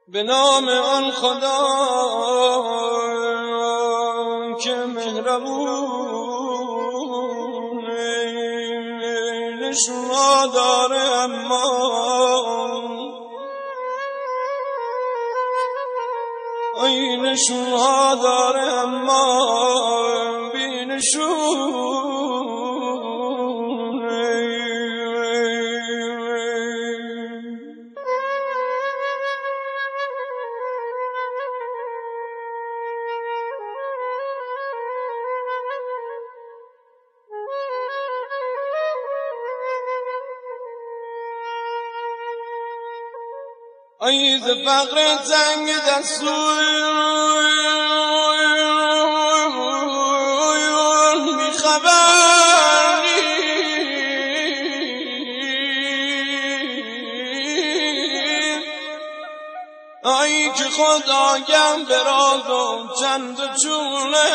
به نام آن خدا که مهربون نشونها داره اما نشونها داره اما بی نشون. ای ز فقر تنگ دستور بیخبر نیست، ای که خود آگم به راز و چند و چونه.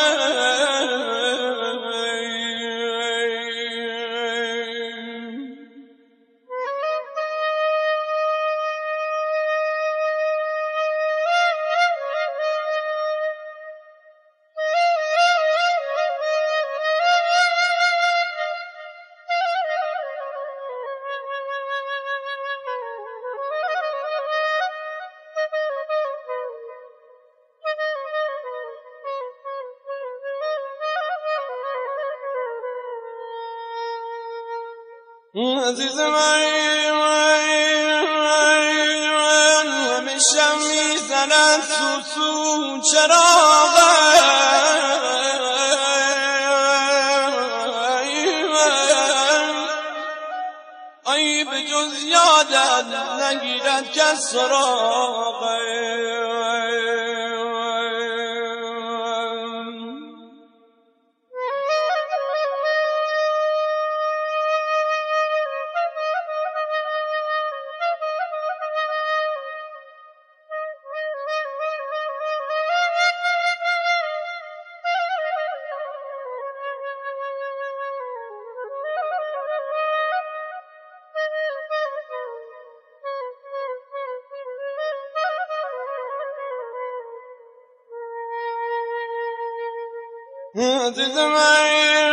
عزیز من همیشه میزند سوسو چراغه، ای به جز یادت نگیرد کس سراغه. عزیز من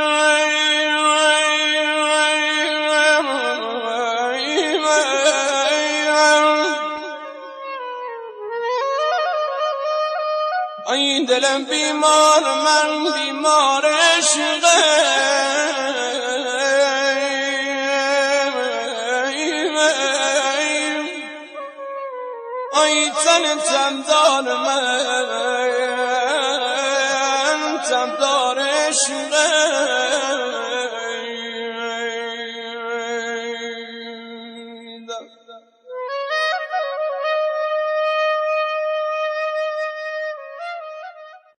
ای دلم بیمار، من بیمار عشقه، ای تن تمدار من تمدار عشقه.